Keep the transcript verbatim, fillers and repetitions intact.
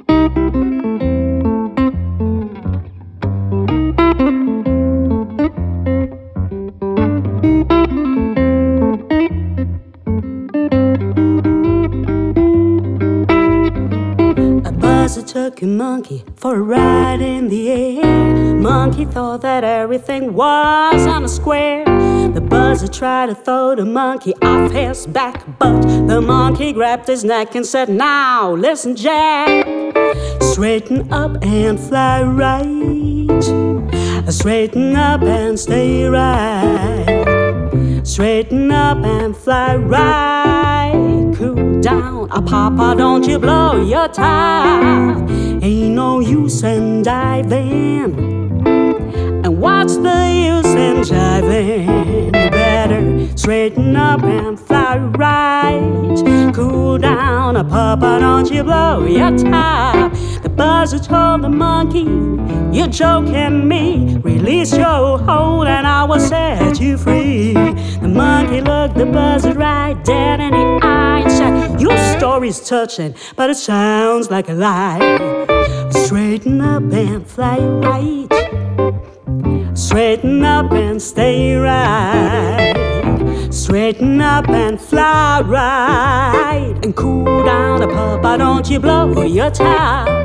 Buzzer took a monkey for a ride in the air. Monkey thought that everything was on a square. The buzzer tried to throw the monkey off his back, but the monkey grabbed his neck and said, "Now listen, Jack, straighten up and fly right. Straighten up and stay right. Straighten up and fly right. Cool down, ah, Papa, don't you blow your top. Ain't no use in diving. And what's the use in jiving? You better straighten up and fly right. Cool down, ah, Papa, don't you blow your top. The buzzer told the monkey, "You're joking me. Release your hold and I will set you free." The monkey looked the buzzer right dead in the eye and said, "Your story's touching, but it sounds like a lie. Straighten up and fly right. Straighten up and stay right. Straighten up and fly right. And cool down, Papa, don't you blow your top."